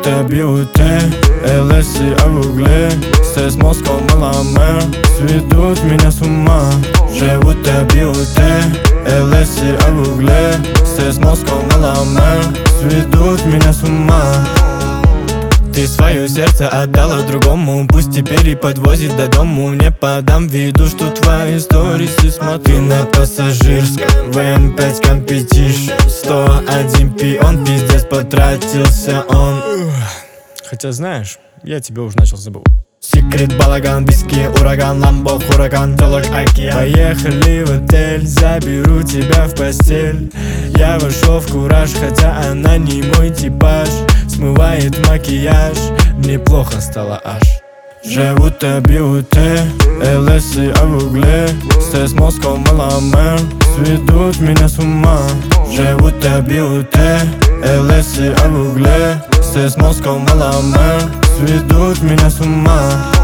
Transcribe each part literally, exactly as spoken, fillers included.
бьют ЛС и в угле, с мозгом меломер сведут меня с ума. Живут и бьют ЛС и в угле, с мозгом меломер сведут меня с ума. Ты свое сердце отдала другому, пусть теперь и подвозит до дому. Не подам виду, что твои сторисы смотрю на пассажирском. вэ эм пять Competition, сто один пион, пиздец потратился он. Хотя знаешь, я тебя уже начал забывать. Секрет, балаган, виски, ураган, ламбо, хураган, телок, океан. Поехали в отель, заберу тебя в постель. Я вошел в кураж, хотя она не мой типаж. Смывает макияж, мне плохо стало аж. Живут и бьют ЛС и в угле, с мозгом меломер сведут меня с ума. Живут и бьют ЛС и в угле, с мозгом меломер сведут меня с ума.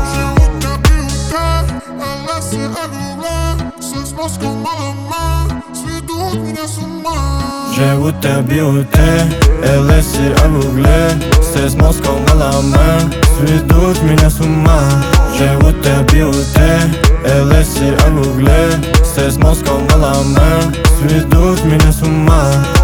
Живут и бьют ЛС и в угле, с мозгом меломер сведут меня с ума. Живут и бьют ЛС и в угле, с мозгом меломер сведут меня с ума.